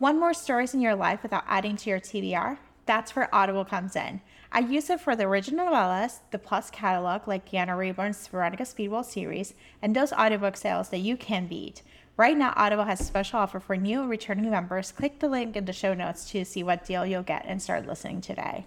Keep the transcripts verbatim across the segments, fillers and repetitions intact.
Want more stories in your life without adding to your T B R? That's where Audible comes in. I use it for the original novellas, the Plus catalog like Deanna Rayburn's Veronica Speedwell series, and those audiobook sales that you can beat. Right now, Audible has a special offer for new and returning members. Click the link in the show notes to see what deal you'll get and start listening today.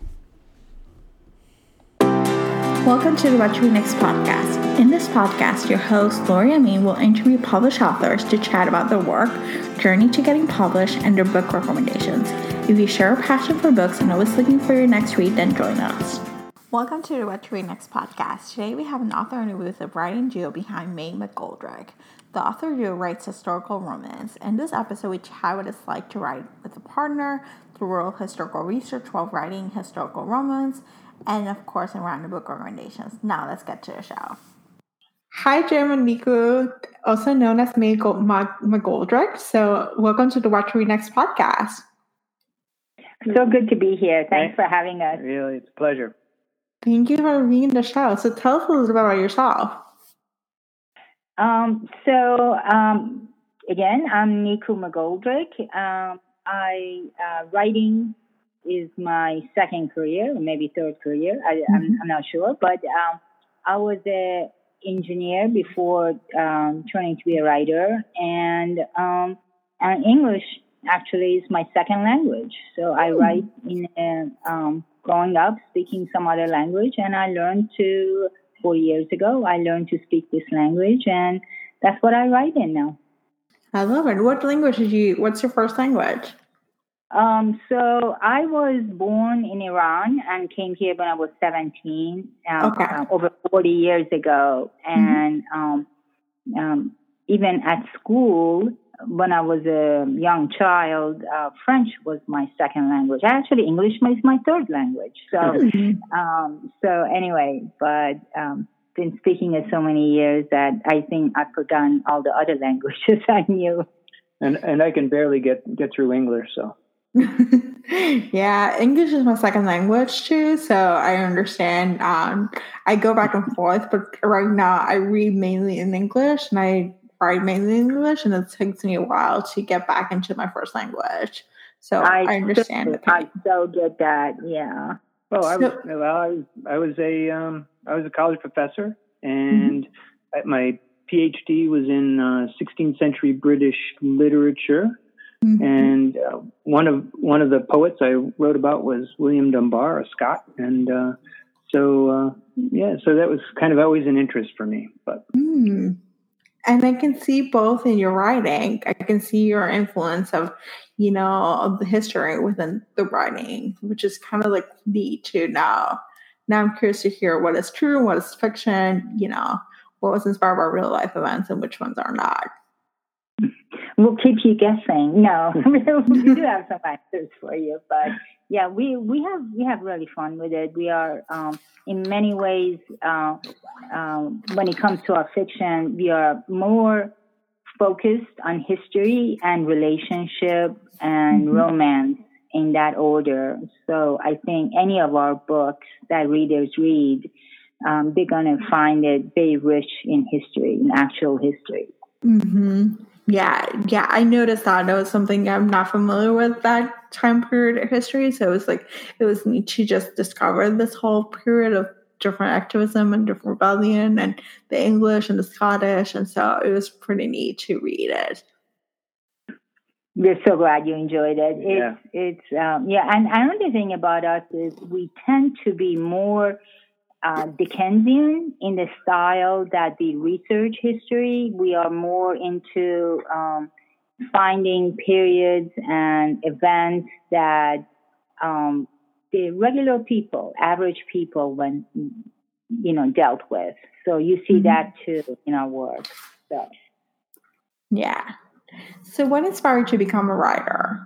Welcome to the What to Read Next podcast. In this podcast, your host, Lori Amin, will interview published authors to chat about their work, journey to getting published, and their book recommendations. If you share a passion for books and always looking for your next read, then join us. Welcome to the What to Read Next podcast. Today we have an author interview with the writing duo behind May McGoldrick. The author duo writes historical romance. In this episode, we chat what it's like to write with a partner, the world of historical research while writing historical romance, and of course, around the book recommendations. Now, let's get to the show. Hi, Jim and Niku, also known as May McGoldrick. So, welcome to the What to Read Next podcast. So good to be here. Thanks for having us. Really, it's a pleasure. Thank you for being on the show. So, tell us a little bit about yourself. Um, so, um, again, I'm Niku McGoldrick. Um, I uh, writing is my second career, or maybe third career. I, mm-hmm. I'm, I'm not sure, but um, I was an engineer before um, turning to be a writer, and um, and English actually is my second language. So I mm. write in uh, um, growing up speaking some other language, and I learned to four years ago. I learned to speak this language, and that's what I write in now. I love it. What language did you? What's your first language? Um, so I was born in Iran and came here when I was seventeen, um, okay. uh, over forty years ago. And mm-hmm. um, um, even at school, when I was a young child, uh, French was my second language. Actually, English is my third language. So, mm-hmm. um, so anyway, but um, been speaking it so many years that I think I've forgotten all the other languages I knew. And and I can barely get get through English, so. Yeah, English is my second language too, so I understand. Um, I go back and forth, but right now I read mainly in English and I write mainly in English, and it takes me a while to get back into my first language. So I, I understand. So, I so get that. Yeah. Well, I was, well, I was I was a um, I was a college professor, and mm-hmm. my PhD was in uh, sixteenth century British literature. Mm-hmm. And uh, one of one of the poets I wrote about was William Dunbar, a Scot, and uh, so uh, yeah, so that was kind of always an interest for me. But mm. And I can see both in your writing. I can see your influence of, you know, of the history within the writing, which is kind of like neat to know. Now I'm curious to hear what is true, what is fiction. You know, what was inspired by real life events, and which ones are not. We'll keep you guessing. No, we do have some answers for you, but yeah, we, we have we have really fun with it. We are um, in many ways uh, um, when it comes to our fiction, we are more focused on history and relationship and mm-hmm. romance in that order. So I think any of our books that readers read, um, they're gonna find it very rich in history, in actual history. Mm-hmm. Yeah, yeah, I noticed that. It was something I'm not familiar with, that time period of history. So it was like, it was neat to just discover this whole period of different activism and different rebellion and the English and the Scottish. And so it was pretty neat to read it. We're so glad you enjoyed it. Yeah. It's, it's um, yeah, and another thing about us is we tend to be more Uh, Dickensian in the style that we research history. We are more into um, finding periods and events that um, the regular people, average people, when you know dealt with. So you see mm-hmm. that too in our work. So yeah. So what inspired you to become a writer?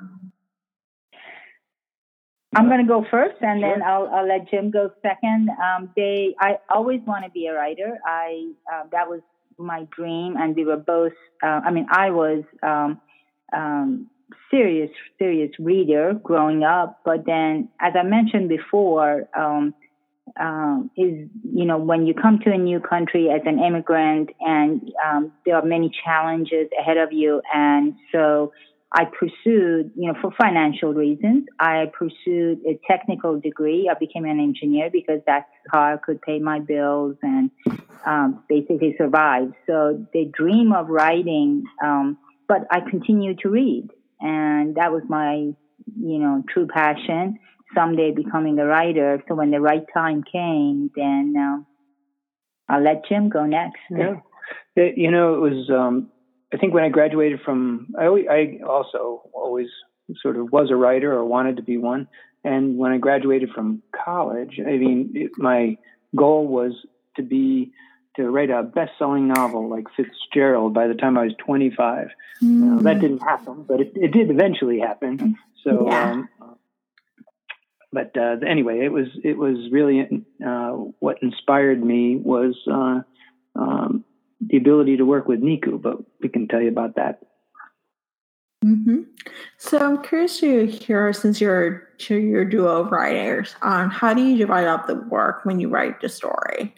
I'm going to go first, and sure. then I'll, I'll let Jim go second. Um, they, I always want to be a writer. I uh, that was my dream, and we were both. Uh, I mean, I was um, um, serious, serious reader growing up, but then, as I mentioned before, um, um, is, you know, when you come to a new country as an immigrant and um, there are many challenges ahead of you. And so I pursued, you know, for financial reasons, I pursued a technical degree. I became an engineer because that's how I could pay my bills and um, basically survive. So the dream of writing, um, but I continued to read. And that was my, you know, true passion, someday becoming a writer. So when the right time came, then uh, I'll let Jim go next. Yeah. It, you know, it was... Um, I think when I graduated from, I, always, I also always sort of was a writer or wanted to be one. And when I graduated from college, I mean, it, my goal was to be, to write a best-selling novel like Fitzgerald by the time I was twenty-five. Mm. Now, that didn't happen, but it, it did eventually happen. So, yeah. um, but uh, anyway, it was, it was really uh, what inspired me was, uh, um, the ability to work with Niku, but we can tell you about that. Mm-hmm. So I'm curious to hear, since you're you're duo of writers, um, how do you divide up the work when you write the story?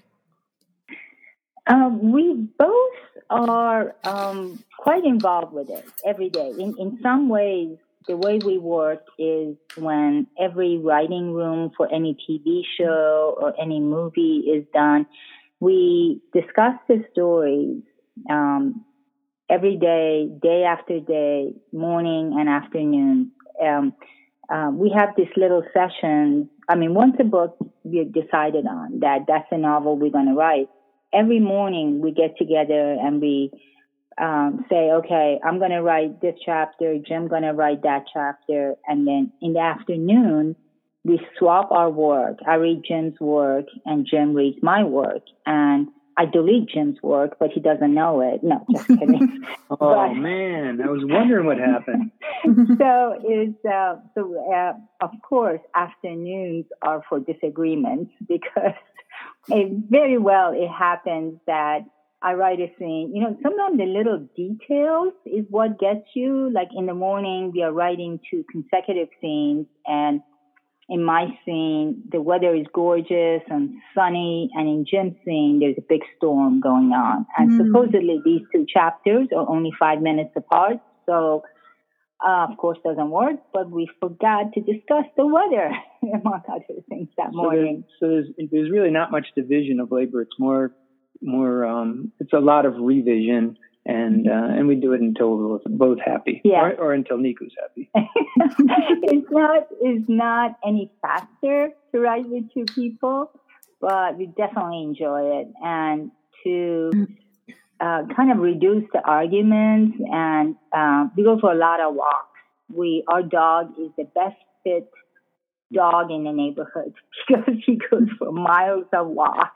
Um, we both are um, quite involved with it every day. In in some ways, the way we work is when every writing room for any T V show or any movie is done, we discuss the stories um, every day, day after day, morning and afternoon. Um, uh, we have this little session. I mean, once a book we've decided on that that's a novel we're going to write, every morning we get together and we um, say, okay, I'm going to write this chapter, Jim's going to write that chapter, and then in the afternoon, we swap our work. I read Jim's work and Jim reads my work. And I delete Jim's work, but he doesn't know it. No, just kidding. oh, but, man. I was wondering what happened. so, is uh, so uh, of course, afternoons are for disagreements because it, very well it happens that I write a scene. You know, sometimes the little details is what gets you. Like in the morning, we are writing two consecutive scenes, and in my scene, the weather is gorgeous and sunny, and in Jim's scene, there's a big storm going on. And mm. supposedly these two chapters are only five minutes apart, so uh, of course doesn't work, but we forgot to discuss the weather, among other things, that so morning. There's, so there's, there's really not much division of labor. It's more, more. Um, it's a lot of revision. And uh, and we do it until we're both happy, yeah. or, or until Niku's happy. it's not it's not any faster to write with two people, but we definitely enjoy it. And to uh, kind of reduce the arguments, and uh, we go for a lot of walks. We our dog is the best fit dog in the neighborhood because he goes for miles of walks.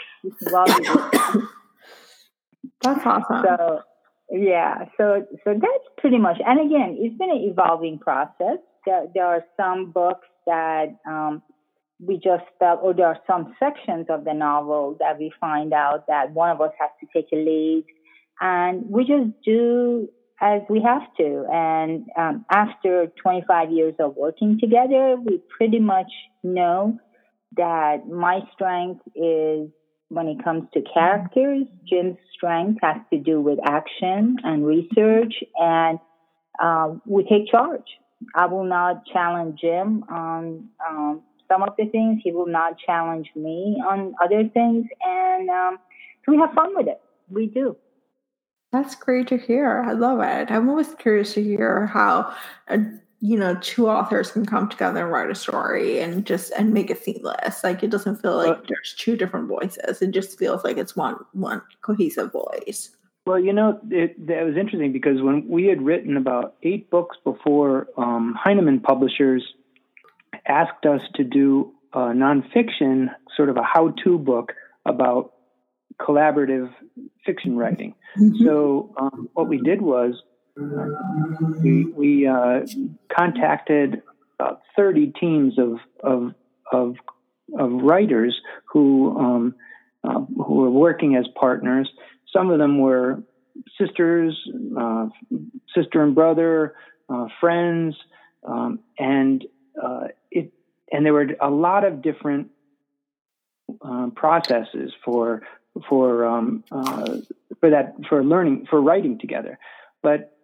That's awesome. So. Yeah, so so that's pretty much, and again, it's been an evolving process. There, there are some books that um, we just felt, or there are some sections of the novel that we find out that one of us has to take a lead, and we just do as we have to. And um, after twenty-five years of working together, we pretty much know that my strength is when it comes to characters. Jim's strength has to do with action and research, and um, we take charge. I will not challenge Jim on um, some of the things. He will not challenge me on other things, and um, so we have fun with it. We do. That's great to hear. I love it. I'm always curious to hear how uh, you know, two authors can come together and write a story and just and make it seamless. Like it doesn't feel like well, there's two different voices. It just feels like it's one one cohesive voice. Well, you know, it, that was interesting because when we had written about eight books before, um, Heinemann Publishers asked us to do a nonfiction, sort of a how-to book about collaborative fiction writing. Mm-hmm. So um, what we did was we we uh, contacted about thirty teams of of of, of writers who um, uh, who were working as partners. Some of them were sisters, uh, sister and brother, uh, friends, um, and uh, it and there were a lot of different uh, processes for for um, uh, for that for learning for writing together. But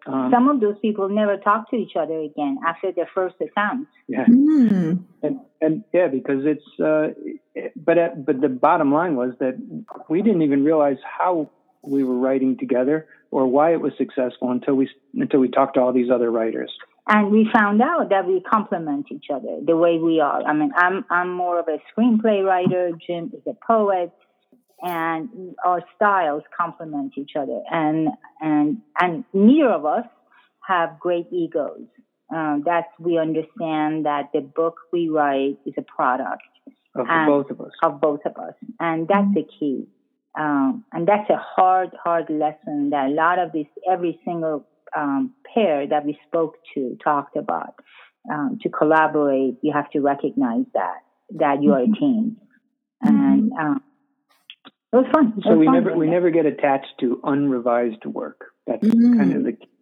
um, some of those people never talk to each other again after their first attempt. Yeah, mm. and, and yeah, because it's. Uh, but at, but the bottom line was that we didn't even realize how we were writing together or why it was successful until we until we talked to all these other writers. And we found out that we complement each other the way we are. I mean, I'm I'm more of a screenplay writer. Jim is a poet, and our styles complement each other. And and and neither of us have great egos. Um, that's we understand that the book we write is a product of and, both of us. Of both of us, and that's the key. Um, and that's a hard, hard lesson that a lot of this, every single um, pair that we spoke to talked about. Um, to collaborate, you have to recognize that that you are a team, and um, it was fun. It so was we fun never we that. never get attached to unrevised work. That's Mm. kind of the key.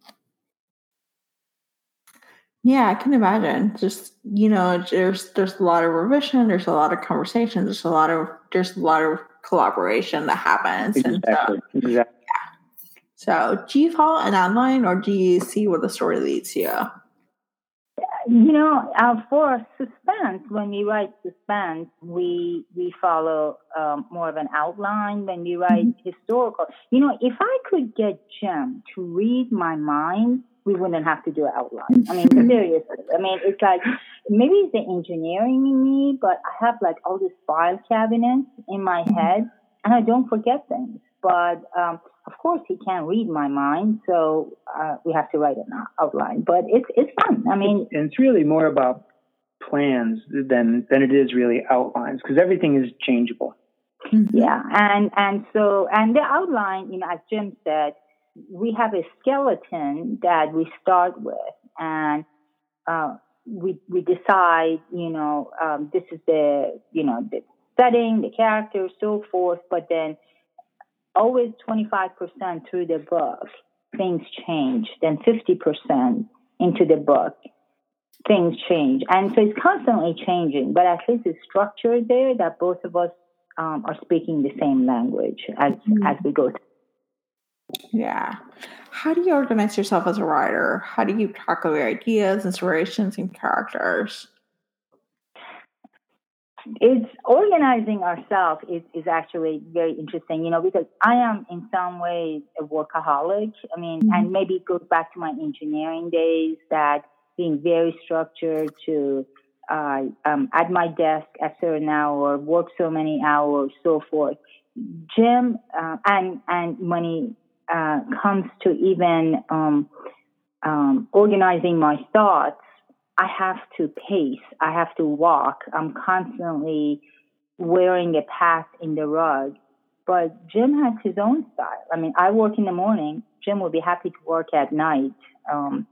Yeah, I can imagine. Just, you know, there's there's a lot of revision, there's a lot of conversations, there's a lot of there's a lot of collaboration that happens. Exactly. And so, exactly. yeah. So do you follow an outline or do you see where the story leads you? You know, uh, for suspense, when we write suspense, we we follow um, more of an outline. When we write mm-hmm. historical, you know, if I could get Jim to read my mind, we wouldn't have to do an outline. I mean, seriously. I mean, it's like, maybe it's the engineering in me, but I have like all these file cabinets in my head, and I don't forget things. But, um, of course, he can't read my mind, so uh, we have to write an outline. But it's it's fun. I mean... And it's really more about plans than, than it is really outlines, because everything is changeable. Mm-hmm. Yeah, and, and so, and the outline, you know, as Jim said, we have a skeleton that we start with, and uh, we we decide, you know, um, this is the, you know, the setting, the character, so forth. But then, always twenty-five percent through the book, things change. Then fifty percent into the book, things change, and so it's constantly changing. But at least it's structured there that both of us um, are speaking the same language as mm-hmm. as we go through. Yeah. How do you organize yourself as a writer? How do you tackle your ideas, inspirations, and characters? It's organizing ourselves is, is actually very interesting, you know, because I am in some ways a workaholic. I mean, mm-hmm. and maybe it goes back to my engineering days, that being very structured to uh, um, at my desk at certain hour, work so many hours, so forth. Jim, uh, and, and money, Uh, comes to even um, um, organizing my thoughts, I have to pace. I have to walk. I'm constantly wearing a path in the rug. But Jim has his own style. I mean, I work in the morning. Jim will be happy to work at night. Um,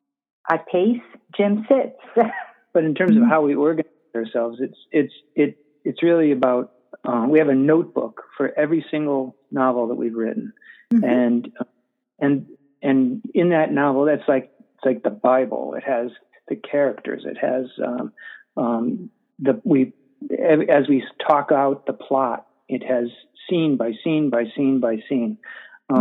I pace. Jim sits. But in terms of how we organize ourselves, it's it's it it's really about. Uh, we have a notebook for every single novel that we've written. Mm-hmm. And and and in that novel, that's like it's like the Bible. It has the characters. It has um, um, the we as we talk out the plot. It has scene by scene by scene by scene, um,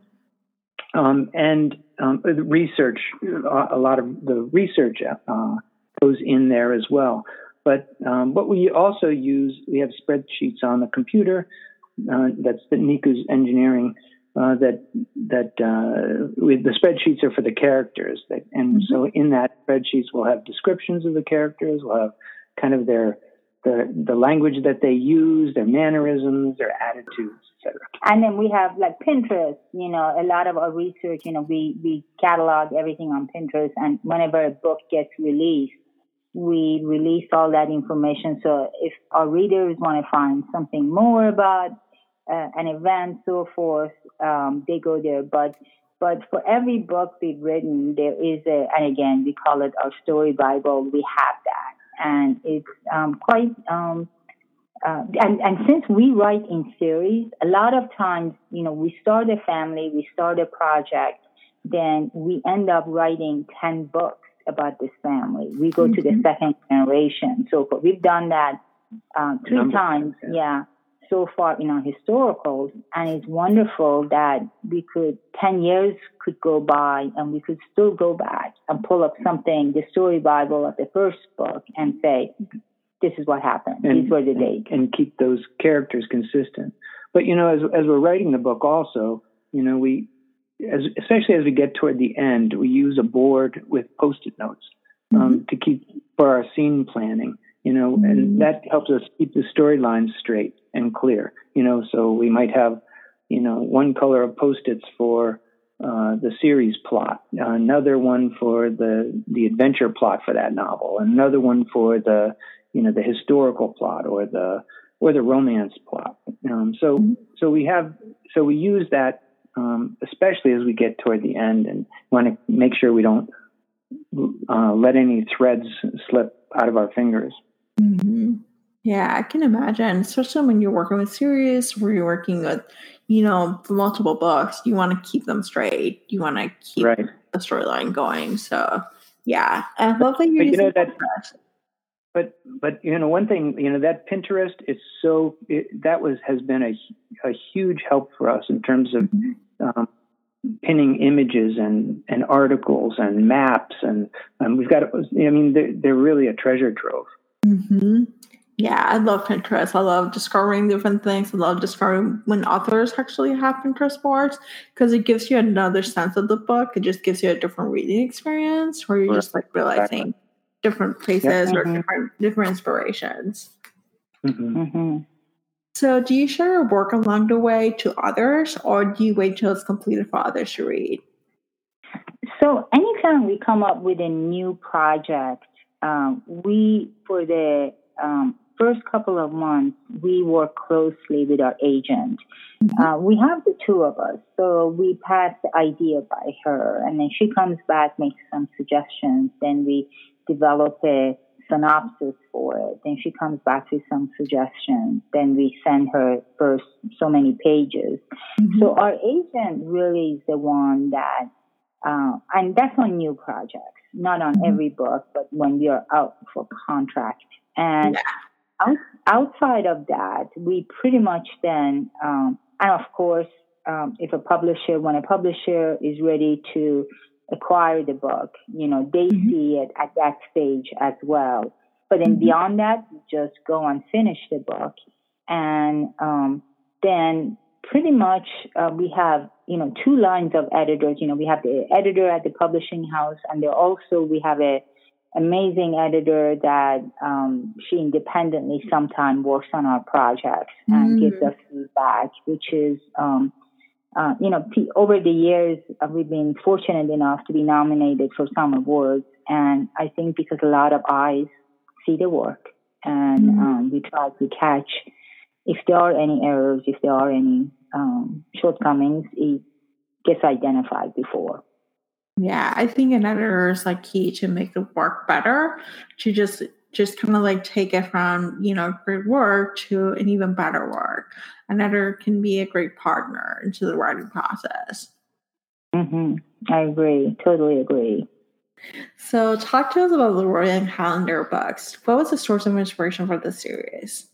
mm-hmm. um, and um, the research. A lot of the research uh, goes in there as well. But um, what we also use, we have spreadsheets on the computer. Uh, that's the Niku's engineering. Uh, that that uh, we, the spreadsheets are for the characters, that, and mm-hmm. so in that spreadsheets we'll have descriptions of the characters, we'll have kind of their the the language that they use, their mannerisms, their attitudes, et cetera. And then we have like Pinterest. You know, a lot of our research. You know, we we catalog everything on Pinterest, and whenever a book gets released, we release all that information. So if our readers want to find something more about Uh, an event, so forth, um, they go there. But but for every book we've written, there is a, and again, we call it our story Bible. We have that, and it's um, quite. Um, uh, and and since we write in series, a lot of times, you know, we start a family, we start a project, then we end up writing ten books about this family. We go mm-hmm. to the second generation. So we've done that uh, three Number times, yeah. yeah. so far in our historicals, and it's wonderful that we could, ten years could go by and we could still go back and pull up something, the story Bible of the first book, and say, this is what happened. And, These were the dates. And keep those characters consistent. But, you know, as as we're writing the book also, you know, we, as especially as we get toward the end, we use a board with Post-it notes um, mm-hmm. to keep for our scene planning. You know, mm-hmm. and that helps us keep the storylines straight and clear. You know, so we might have, you know, one color of Post-its for uh, the series plot, another one for the the adventure plot for that novel, another one for the, you know, the historical plot or the or the romance plot. Um, so mm-hmm. so we have so we use that um, especially as we get toward the end, and want to make sure we don't uh, let any threads slip out of our fingers. Mm-hmm. Yeah, I can imagine, especially when you're working with series where you're working with, you know, multiple books, you want to keep them straight. You want to keep right. the storyline going. So, yeah, I love that you're but, you know, that, Pinterest. But, but, you know, one thing, you know, that Pinterest is so, it, that was, has been a, a huge help for us in terms of mm-hmm. um, pinning images and, and articles and maps. And um, we've got, I mean, they're, they're really a treasure trove. Mm-hmm. Yeah, I love Pinterest. I love discovering different things. I love discovering when authors actually have Pinterest boards because it gives you another sense of the book. It just gives you a different reading experience where you're right. just like realizing exactly. different places yep. or mm-hmm. different different inspirations. Mm-hmm. Mm-hmm. So do you share your work along the way to others, or do you wait till it's completed for others to read? So anytime we come up with a new project, Um, we, for the um, first couple of months, we work closely with our agent. Mm-hmm. Uh, we have the two of us, so we pass the idea by her, and then she comes back, makes some suggestions, then we develop a synopsis for it, then she comes back with some suggestions, then we send her first so many pages. Mm-hmm. So our agent really is the one that, uh, and that's on new projects. Not on every book, but when we are out for contract. And yeah. out, outside of that, we pretty much then, um, and of course, um, if a publisher, when a publisher is ready to acquire the book, you know, they mm-hmm. see it at that stage as well. But then mm-hmm. beyond that, we just go and finish the book. And um, then pretty much uh, we have, you know, two lines of editors. You know, we have the editor at the publishing house, and there also we have a amazing editor that um, she independently sometimes works on our projects and mm. gives us feedback, which is, um, uh, you know, p- over the years uh, we've been fortunate enough to be nominated for some awards, and I think because a lot of eyes see the work, and mm. um, we try to catch if there are any errors, if there are any um, shortcomings, it gets identified before. Yeah, I think an editor is like key to make the work better, to just just kind of like take it from, you know, great work to an even better work. An editor can be a great partner into the writing process. Mm-hmm. I agree. Totally agree. So talk to us about the Royal and Calendar books. What was the source of inspiration for this series?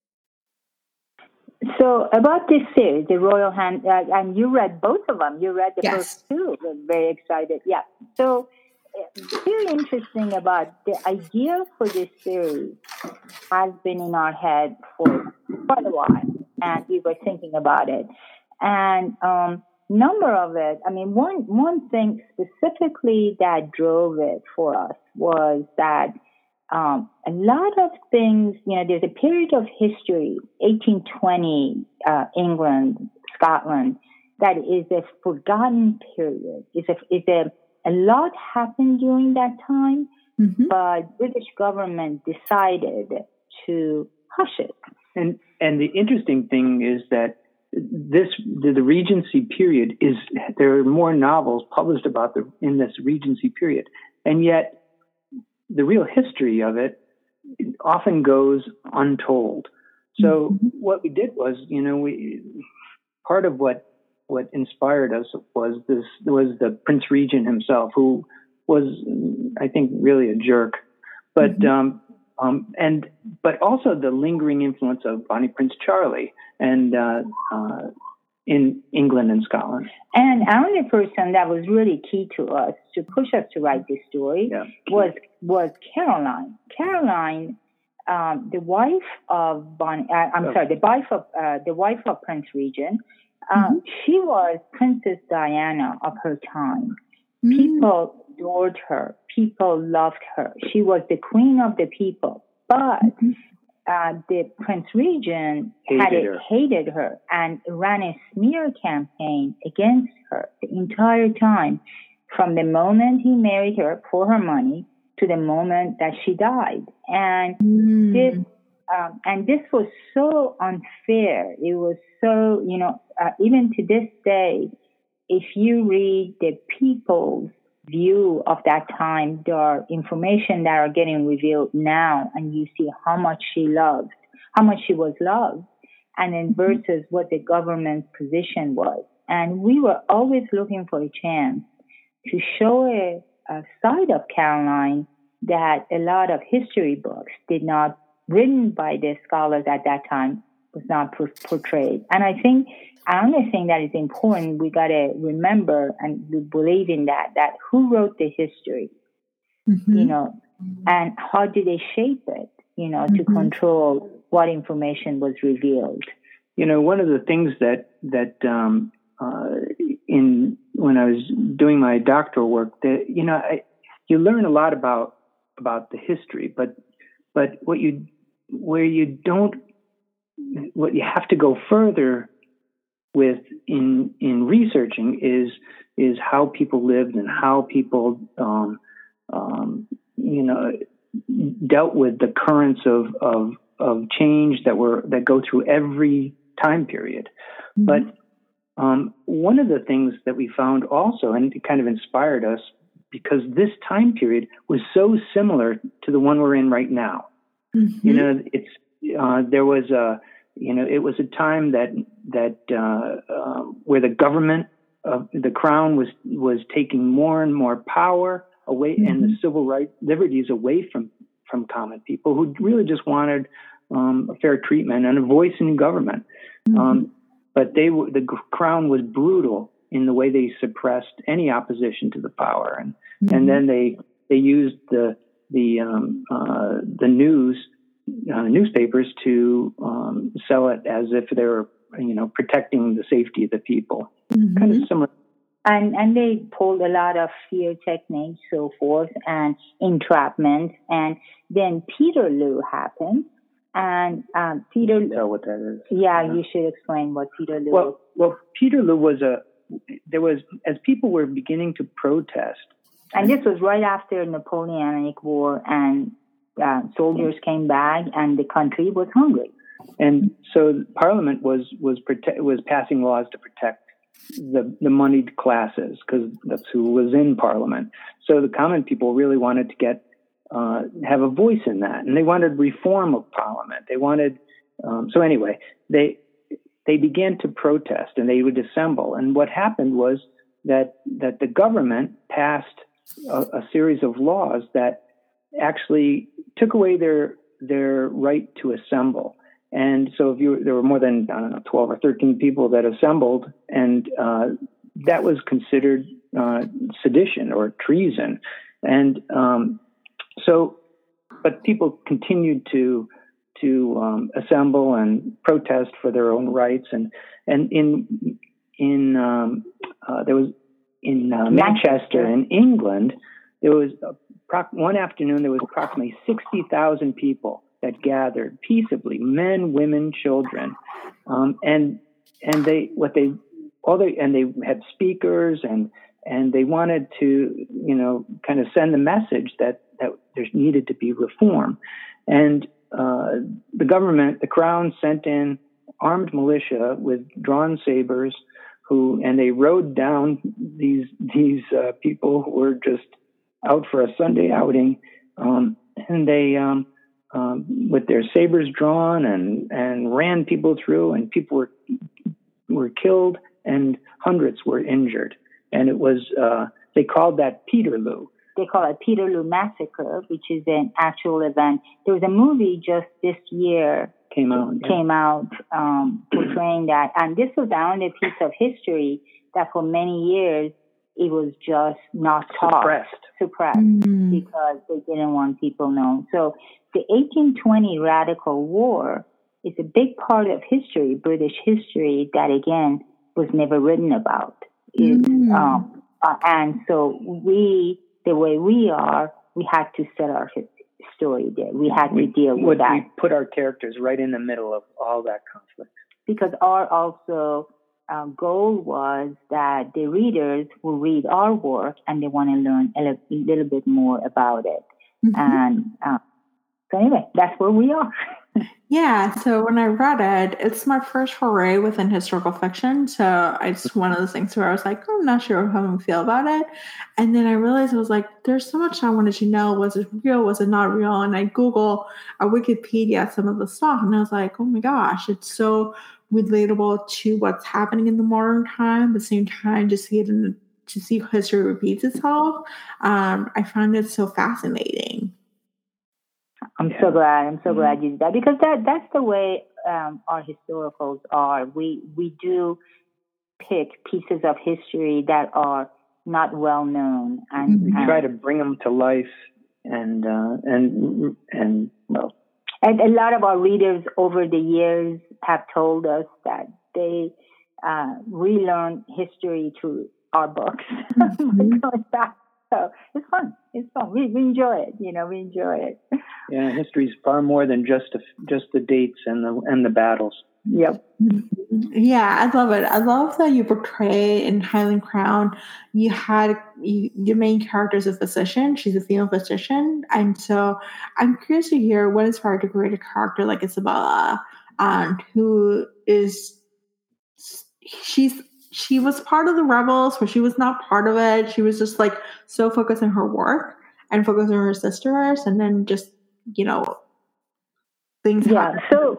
So about this series, the Royal Hand, uh, and you read both of them. You read the yes. first two. We're very excited. Yeah. So uh, very interesting about the idea for this series has been in our head for quite a while, and we were thinking about it. And um, number of it, I mean, one one thing specifically that drove it for us was that Um, a lot of things, you know, there's a period of history, eighteen twenty, uh, England, Scotland, that is a forgotten period. It's a, it's a, a lot happened during that time, mm-hmm. but British government decided to hush it. And, and the interesting thing is that this, the, the Regency period is, there are more novels published about the, in this Regency period. And yet, the real history of it often goes untold. So mm-hmm. what we did was, you know, we part of what what inspired us was this was the Prince Regent himself, who was, I think, really a jerk. But mm-hmm. um, um, and but also the lingering influence of Bonnie Prince Charlie and uh, uh, in England and Scotland. And another person that was really key to us to push us to write this story yeah. was was Caroline. Caroline, um, the wife of Bonnie. Uh, I'm oh. sorry, the wife of uh, the wife of Prince Regent. Uh, mm-hmm. She was Princess Diana of her time. Mm-hmm. People adored her. People loved her. She was the queen of the people. But mm-hmm. uh, the Prince Regent hated had her. hated her and ran a smear campaign against her the entire time, from the moment he married her for her money to the moment that she died. And mm-hmm. this um, and this was so unfair. It was so, you know, uh, even to this day, if you read the people's view of that time, there are information that are getting revealed now, and you see how much she loved, how much she was loved, and then versus what the government's position was. And we were always looking for a chance to show a, a side of Caroline that a lot of history books did not, written by the scholars at that time, was not portrayed. And I think another thing that is important, we got to remember and we believe in that, that who wrote the history, mm-hmm. you know, and how did they shape it, you know, mm-hmm. to control what information was revealed. You know, one of the things that, that um, uh, in when I was doing my doctoral work, that, you know, I, you learn a lot about about the history, but but what you where you don't what you have to go further with in in researching is is how people lived and how people um, um, you know dealt with the currents of, of of change that were that go through every time period. Mm-hmm. But um, one of the things that we found also, and it kind of inspired us, because this time period was so similar to the one we're in right now. Mm-hmm. You know, it's uh, there was a you know it was a time that that uh, uh, where the government of the crown was was taking more and more power away, mm-hmm. and the civil rights liberties away from from common people who really just wanted um, a fair treatment and a voice in government. Mm-hmm. Um, but they were, the crown was brutal in the way they suppressed any opposition to the power, and mm-hmm. and then they they used the the um, uh, the news uh, newspapers to um, sell it as if they were you know protecting the safety of the people. Mm-hmm. Kind of similar. And and they pulled a lot of fear techniques, so forth, and entrapment. And then Peterloo happened. And um, Peter, you know what that is? Yeah, yeah, you should explain what Peterloo. Well, was. well, Peterloo was a. There was as people were beginning to protest, and this was right after the Napoleonic War, and uh, soldiers came back, and the country was hungry. And so Parliament was was prote- was passing laws to protect the the moneyed classes, because that's who was in Parliament. So the common people really wanted to get. Uh, have a voice in that, and they wanted reform of Parliament. They wanted um, so anyway. They they began to protest, and they would assemble. And what happened was that that the government passed a, a series of laws that actually took away their their right to assemble. And so, if you there were more than I don't know twelve or thirteen people that assembled, and uh, that was considered uh, sedition or treason, and um, So, but people continued to to um, assemble and protest for their own rights, and and in in um, uh, there was in uh, Manchester in England, there was a, one afternoon there was approximately sixty thousand people that gathered peaceably, men, women, children, um, and and they what they all they and they had speakers and and they wanted to you know kind of send the message that. that there needed to be reform. And uh, the government, the crown, sent in armed militia with drawn sabers who, and they rode down these these uh, people who were just out for a Sunday outing. Um, and they, um, um, with their sabers drawn and, and ran people through, and people were, were killed and hundreds were injured. And it was, uh, they called that Peterloo. they call it Peterloo Massacre, which is an actual event. There was a movie just this year came out yeah. came out um, portraying that, and this was the only piece of history that for many years it was just not taught, suppressed, suppressed mm-hmm. because they didn't want people known. So the eighteen twenty Radical War is a big part of history, British history, that again was never written about. It, mm. um, uh, and so we, the way we are, we had to set our story there. We had we, to deal with that. We put our characters right in the middle of all that conflict. Because our also um, goal was that the readers will read our work and they want to learn a little, little bit more about it. Mm-hmm. And uh, so anyway, that's where we are. Yeah, so when I read it, it's my first foray within historical fiction. So it's one of those things where I was like, oh, I'm not sure how I feel about it. And then I realized I was like, there's so much I wanted to know. Was it real? Was it not real? And I Google or Wikipedia some of the stuff. And I was like, oh my gosh, it's so relatable to what's happening in the modern time. At the same time, to see it in, to see history repeats itself. Um, I find it so fascinating. I'm so glad. I'm so mm-hmm. glad you did that, because that that's the way um, our historicals are. We we do pick pieces of history that are not well known, and we and, try to bring them to life, and uh, and and well, and a lot of our readers over the years have told us that they uh, relearn history through our books. Mm-hmm. So it's fun. It's fun. We we enjoy it. You know, we enjoy it. Yeah, history is far more than just a, just the dates and the and the battles. Yep. Yeah, I love it. I love that you portray in Highland Crown. You had you, your main character is a physician. She's a female physician, and so I'm curious to hear what inspired you to create a character like Isabella, um, who is she's. She was part of the rebels, but she was not part of it. She was just like so focused on her work and focused on her sisters, and then just, you know, things. Yeah. So,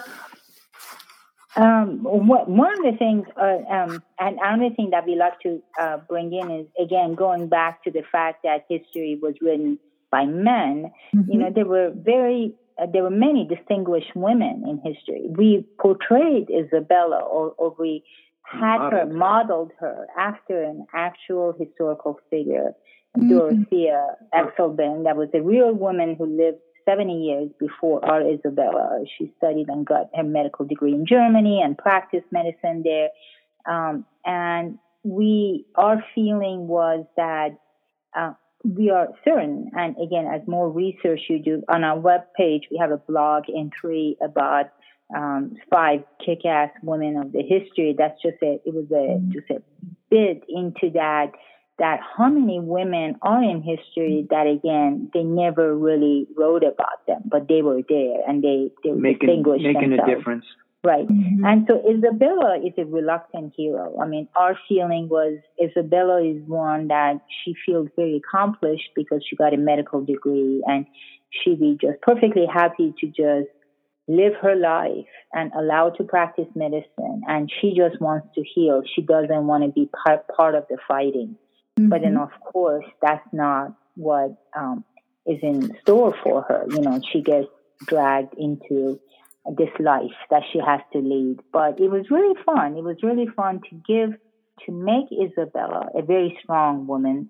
um, what, one of the things, uh, um, and another thing that we like to uh, bring in is, again, going back to the fact that history was written by men. Mm-hmm. You know, there were very, uh, there were many distinguished women in history. We portrayed Isabella, or, or we had modeled her, modeled her after an actual historical figure, mm-hmm. Dorothea Axelben. That was a real woman who lived seventy years before our Isabella. She studied and got her medical degree in Germany and practiced medicine there. Um, and we, our feeling was that uh, we are certain, and again, as more research you do, on our webpage, we have a blog entry about Um, five kick-ass women of the history. That's just a, it was a, just a bit into that, that how many women are in history that, again, they never really wrote about them, but they were there and they, they making, distinguished making themselves. a difference. Right. Mm-hmm. And so Isabella is a reluctant hero. I mean, our feeling was Isabella is one that she feels very accomplished because she got a medical degree, and she'd be just perfectly happy to just live her life and allow to practice medicine, and she just wants to heal. She doesn't want to be part, part of the fighting. Mm-hmm. But then, of course, that's not what um, is in store for her. You know, she gets dragged into this life that she has to lead. But it was really fun. It was really fun to give, to make Isabella a very strong woman,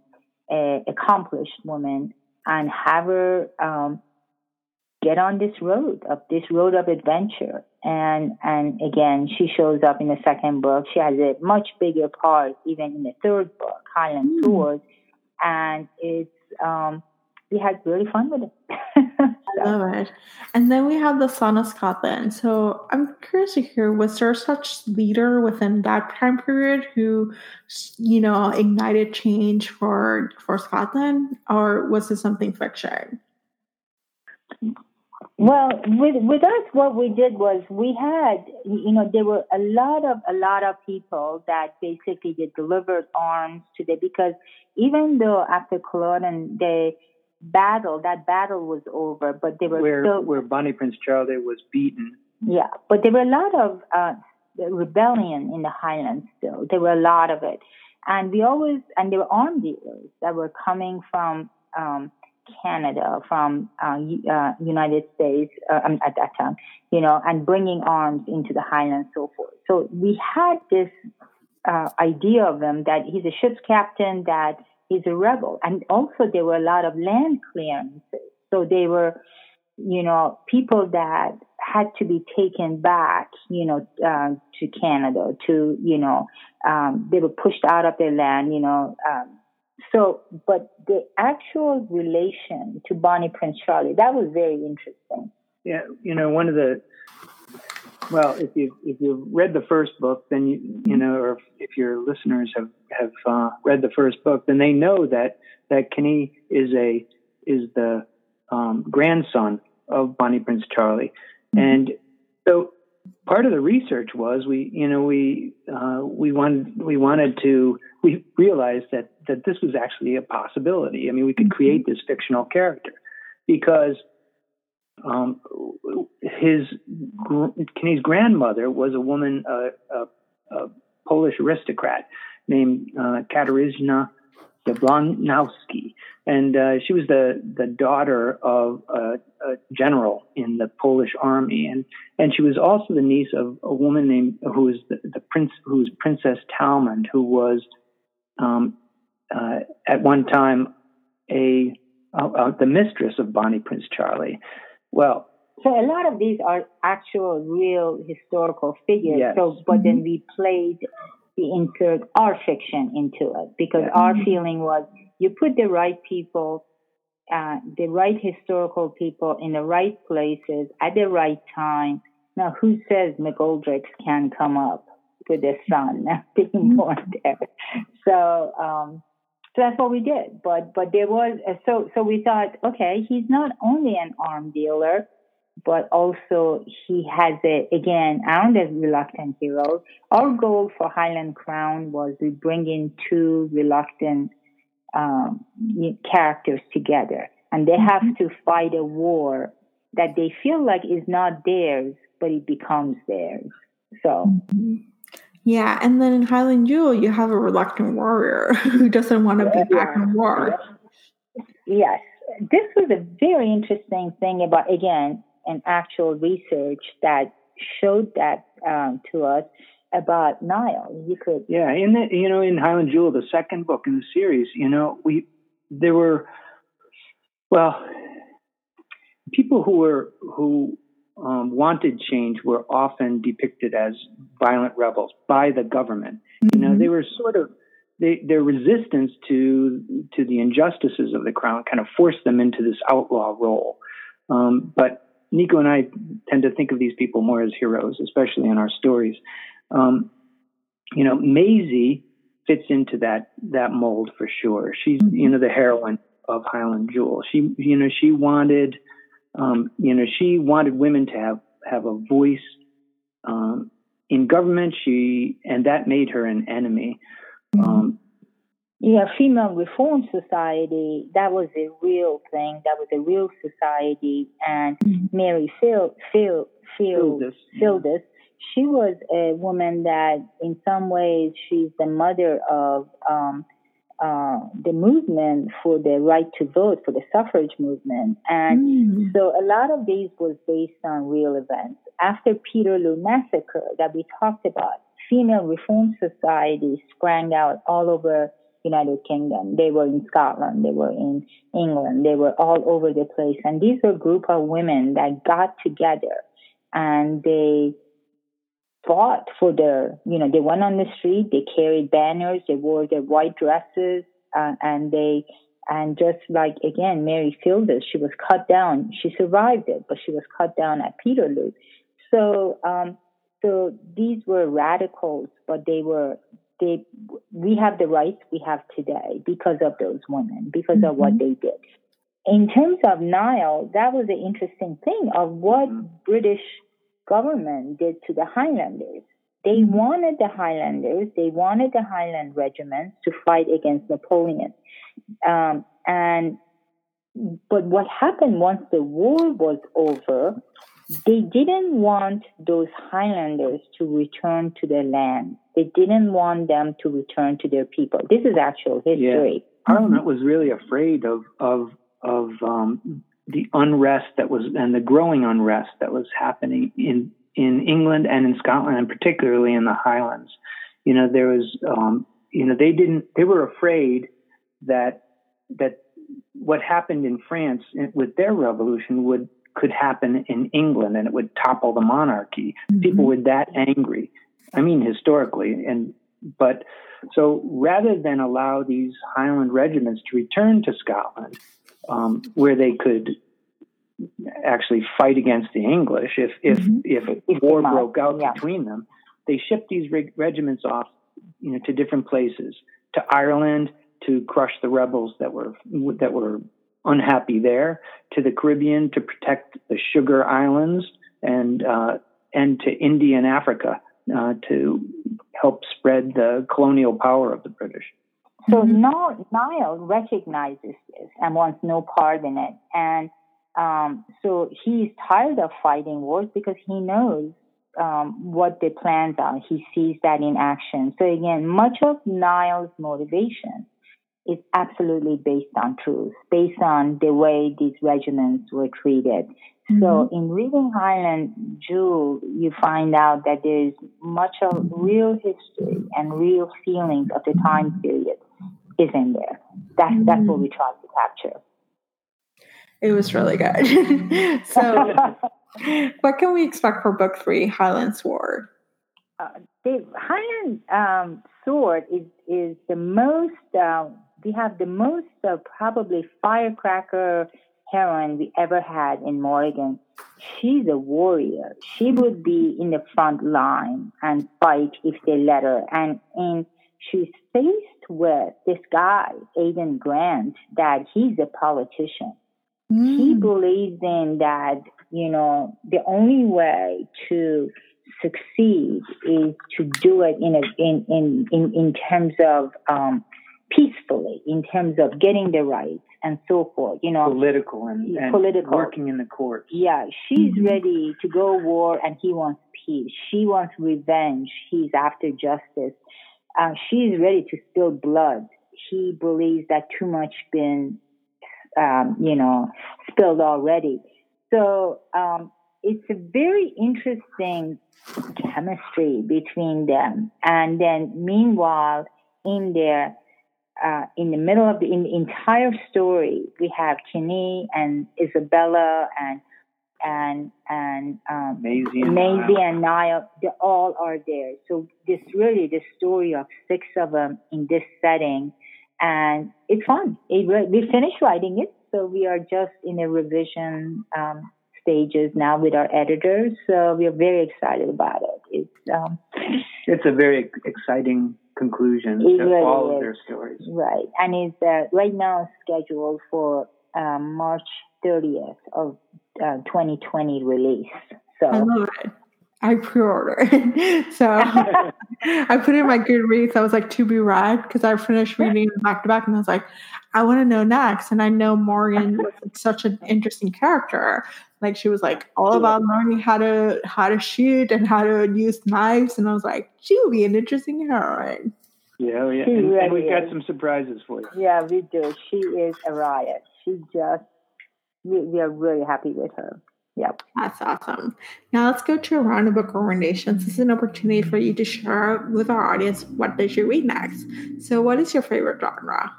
a accomplished woman, and have her um, get on this road of this road of adventure. And and again, she shows up in the second book. She has a much bigger part even in the third book, Highland mm. Swords. And it's um, we had really fun with it. I love it. And then we have the Son of Scotland. So I'm curious to hear, was there such leader within that time period who, you know, ignited change for for Scotland, or was this something fiction? Well, with with us, what we did was we had, you know, there were a lot of a lot of people that basically they delivered arms to the, because even though after Culloden they battle, that battle was over, but they were where still, where Bonnie Prince Charlie was beaten. Yeah, but there were a lot of uh, rebellion in the Highlands still. There were a lot of it. And we always, and there were arm dealers that were coming from um, Canada, from uh, uh, United States uh, at that time, you know, and bringing arms into the Highlands, so forth. So we had this uh, idea of him that he's a ship's captain, that he's a rebel. And also there were a lot of land clearances. So they were, you know, people that had to be taken back, you know, uh, to Canada, to, you know, um, they were pushed out of their land, you know. Um, so, but the actual relation to Bonnie Prince Charlie, that was very interesting. Yeah, you know, one of the, well, if you if you've read the first book, then you you know, or if your listeners have have uh, read the first book, then they know that that Kenny is a is the um, grandson of Bonnie Prince Charlie, and so part of the research was we you know we uh, we wanted we wanted to we realized that that this was actually a possibility. I mean, we could create this fictional character because. Um, his Kenny's grandmother was a woman, uh, a, a Polish aristocrat named uh, Katarzyna Jablonowski, and uh, she was the the daughter of a, a general in the Polish army, and and she was also the niece of a woman named who was the, the prince who was Princess Talmond, who was um, uh, at one time a uh, uh, the mistress of Bonnie Prince Charlie. Well, so a lot of these are actual, real historical figures. Yes. So, but Mm-hmm. then we played, we insert our fiction into it because Yeah. our feeling was you put the right people, uh, the right historical people in the right places at the right time. Now, who says McGoldricks can come up with the sun being born there? So. Um, So that's what we did. But but there was a, so so we thought, okay, he's not only an arm dealer, but also he has a again, around as reluctant heroes. Our goal for Highland Crown was we bring in two reluctant um, characters together, and they have to fight a war that they feel like is not theirs, but it becomes theirs. So. Yeah, and then in Highland Jewel, you have a reluctant warrior who doesn't want to be Yeah. back in war. Yes. This was a very interesting thing about, again, an actual research that showed that um, to us about Niall. You could... Yeah, in the, you know, in Highland Jewel, the second book in the series, you know, we, there were, well, people who were, who, Um, wanted change were often depicted as violent rebels by the government. Mm-hmm. You know, they were sort of they, their resistance to to the injustices of the crown kind of forced them into this outlaw role. Um, but Nico and I tend to think of these people more as heroes, especially in our stories. Um, you know, Maisie fits into that that mold for sure. She's you know the heroine of Highland Jewel. She you know she wanted. Um, you know, she wanted women to have, have a voice um, in government. She and that made her an enemy. Um, yeah, Female Reform Society, that was a real thing. That was a real society. And Mary Phil, Phil, Phil, Phildis, Phildis, she was a woman that in some ways she's the mother of um, Uh, the movement for the right to vote, for the suffrage movement. And mm. so a lot of these was based on real events. After Peterloo Massacre that we talked about, Female Reform Society sprang out all over United Kingdom. They were in Scotland, they were in England, they were all over the place. And these were a group of women that got together and they fought for their, you know, they went on the street, they carried banners, they wore their white dresses, uh, and they, and just like, again, Mary Phildis, she was cut down. She survived it, but she was cut down at Peterloo. So, um, so these were radicals, but they were, they, we have the rights we have today because of those women, because mm-hmm. of what they did. In terms of Niall, that was an interesting thing of what mm-hmm. British government did to the Highlanders. They mm-hmm. wanted the Highlanders, they wanted the Highland regiments to fight against Napoleon. Um, and but what happened once the war was over, they didn't want those Highlanders to return to their land. They didn't want them to return to their people. This is actual history. Yeah. Parliament was really afraid of of of um, the unrest that was and the growing unrest that was happening in in England and in Scotland, and particularly in the Highlands. You know, there was um, you know they didn't they were afraid that that what happened in France with their revolution would could happen in England, and it would topple the monarchy. Mm-hmm. People were that angry. I mean, historically, and but. So rather than allow these Highland regiments to return to Scotland, um, where they could actually fight against the English if if, mm-hmm. if a war broke out yeah. between them, they shipped these reg- regiments off, you know, to different places, to Ireland to crush the rebels that were that were unhappy there, to the Caribbean to protect the Sugar Islands, and uh, and to India and Africa uh, to help spread the colonial power of the British. So mm-hmm. Niall recognizes this and wants no part in it. And um, so he's tired of fighting wars because he knows um, what their plans are. He sees that in action. So again, much of Niall's motivation is absolutely based on truth, based on the way these regiments were treated. Mm-hmm. So in reading Highland Jewel, you find out that there's much of real history and real feelings of the time period is in there. That's, mm-hmm. that's what we tried to capture. It was really good. So what can we expect for book three, Highland Sword? Uh, the Highland um, Sword is, is the most, uh, we have the most uh, probably firecracker heroine we ever had in Morrigan. She's a warrior. She would be in the front line and fight if they let her. And, and she's faced with this guy, Aidan Grant, that he's a politician. Mm. He believes in that, you know, the only way to succeed is to do it in a, in, in, in, in terms of um, peacefully, in terms of getting the rights and so forth, you know. Political and, and political. working in the courts. Yeah, she's mm-hmm. ready to go war and he wants peace. She wants revenge. He's after justice. Uh, she's ready to spill blood. He believes that too much been, um, you know, spilled already. So um, it's a very interesting chemistry between them. And then meanwhile, in their Uh, in the middle of the, in the entire story, we have Kenny and Isabella and and and um, Maisie and Maisie Niall. and Niall. They all are there. So this really the story of six of them in this setting, and it's fun. It, we finished writing it, so we are just in the revision um, stages now with our editors. So we are very excited about it. It's um, it's a very exciting conclusion to really all is. of their stories. Right. And it's uh, right now scheduled for um, March thirtieth of uh, twenty twenty release. So I love it. I pre-ordered. So I put it in my Goodreads. I was like, to be read, because I finished reading it back to back, and I was like, I want to know next. And I know Morgan was such an interesting character. Like, she was like all about learning how to how to shoot and how to use knives, and I was like, she would be an interesting heroine. Yeah, yeah, and, really and we got some surprises for you. Yeah, we do. She is a riot. She just, we, we are really happy with her. Yep. That's awesome. Now let's go to a round of book recommendations. This is an opportunity for you to share with our audience what did you read next. So what is your favorite genre?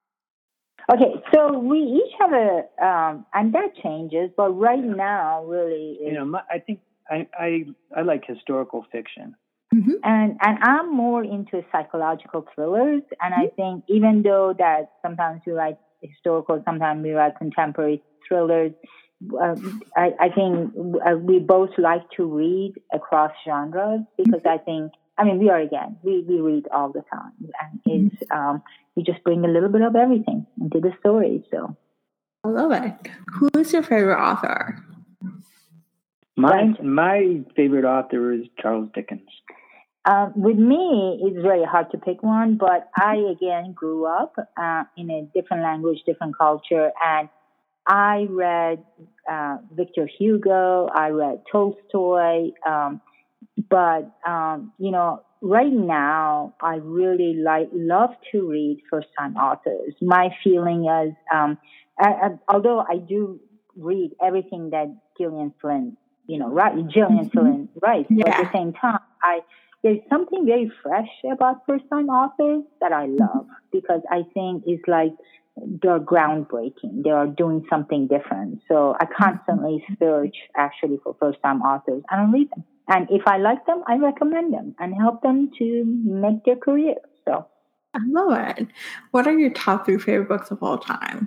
Okay, so we each have a, um, and that changes, but right now really is, you know, my, I think I, I I like historical fiction. Mm-hmm. And and I'm more into psychological thrillers, and mm-hmm. I think even though that sometimes we write historical, sometimes we write contemporary thrillers, Uh, I, I think uh, we both like to read across genres because I think, I mean, we are, again, we, we read all the time, and it's, um, we just bring a little bit of everything into the story. So I love it. Who is your favorite author? My, my favorite author is Charles Dickens. Um, with me, it's very hard to pick one, but I, again, grew up uh, in a different language, different culture, and I read uh, Victor Hugo, I read Tolstoy, um, but, um, you know, right now, I really like love to read first-time authors. My feeling is, um, I, I, although I do read everything that Gillian Flynn, you know, right, Gillian mm-hmm. Flynn writes, yeah. but at the same time, I there's something very fresh about first-time authors that I love because I think it's like they're groundbreaking. They are doing something different. So I constantly search actually for first-time authors and I read them. And if I like them, I recommend them and help them to make their career. So I love it. What are your top three favorite books of all time?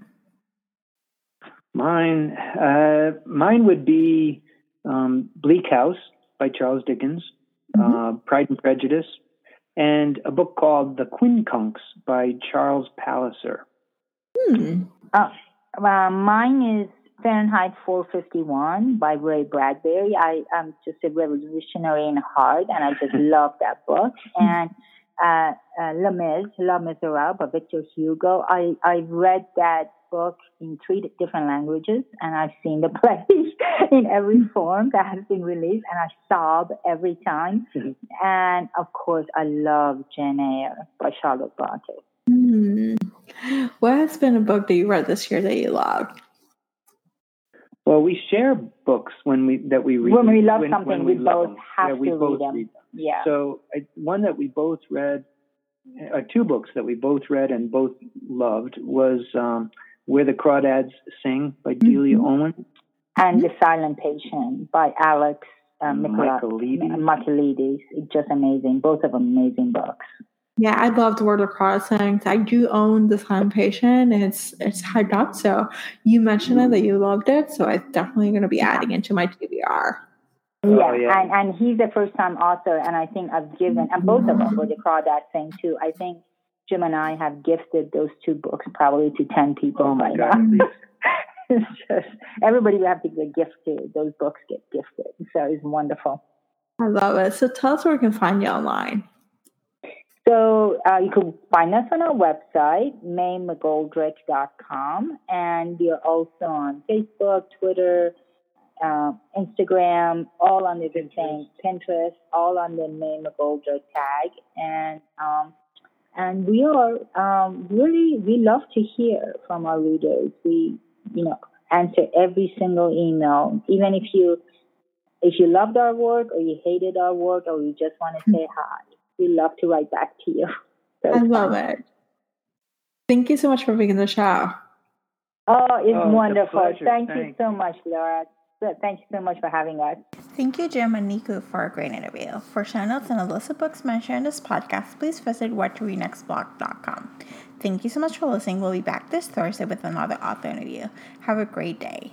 Mine, uh, mine would be um, Bleak House by Charles Dickens, mm-hmm. uh, Pride and Prejudice, and a book called The Quincunx by Charles Palliser. Hmm. Uh, uh, mine is Fahrenheit four fifty-one by Ray Bradbury. I am just a revolutionary in heart, and I just love that book. And uh, uh, Les Mis, Les Miserables by Victor Hugo. I, I've read that book in three different languages, and I've seen the play in every form that has been released, and I sob every time. Mm-hmm. And, of course, I love Jane Eyre by Charlotte Bronte. Hmm. What has been a book that you read this year that you loved? Well, we share books when we that we read. When we love when, something, when we, we both them. have yeah, we to both read them. read them. Yeah. So I, one that we both read, uh, two books that we both read and both loved was um, Where the Crawdads Sing by mm-hmm. Delia Owen. And The Silent Patient by Alex uh, Michaelides. Michaelides. It's just amazing. Both of them amazing books. Yeah, I loved Where the Crawdads Sing. I do own The Silent Patient, and it's it's hyped up. So you mentioned it that you loved it, so I'm definitely going to be adding it to my T B R. Yeah, oh, yeah. And, and he's a first-time author, and I think I've given, and both of them Where the Crawdads Sing too. I think Jim and I have gifted those two books probably to ten people oh my right God. now. It's just, everybody will have to get gifted. Those books get gifted. So it's wonderful. I love it. So tell us where we can find you online. So uh, you can find us on our website, may mcgoldrick dot com, and we are also on Facebook, Twitter, uh, Instagram, all under the same, Pinterest, all under May McGoldrick tag. And um, and we are um, really, we love to hear from our readers. We, you know, answer every single email, even if you if you loved our work or you hated our work or you just want to say hi. We love to write back to you. So I love fun. it. Thank you so much for being on the show. Oh, it's oh, wonderful. It's Thank Thanks. you so much, Laura. Thank you so much for having us. Thank you, Jim and Niku, for a great interview. For show notes and a list of books mentioned in this podcast, please visit what to read next blog dot com. Thank you so much for listening. We'll be back this Thursday with another author interview. Have a great day.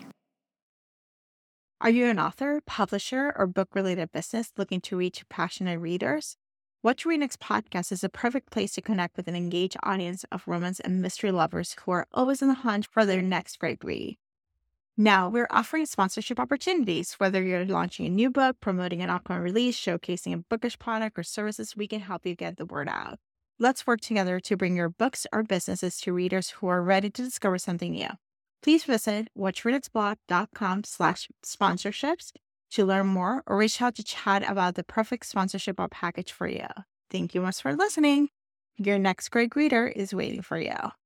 Are you an author, publisher, or book-related business looking to reach passionate readers? What to Read Next podcast is a perfect place to connect with an engaged audience of romance and mystery lovers who are always on the hunt for their next great read. Now, we're offering sponsorship opportunities. Whether you're launching a new book, promoting an upcoming release, showcasing a bookish product or services, we can help you get the word out. Let's work together to bring your books or businesses to readers who are ready to discover something new. Please visit what to read next blog dot com slash sponsorships to learn more or reach out to chat about the perfect sponsorship or package for you. Thank you much for listening. Your next great reader is waiting for you.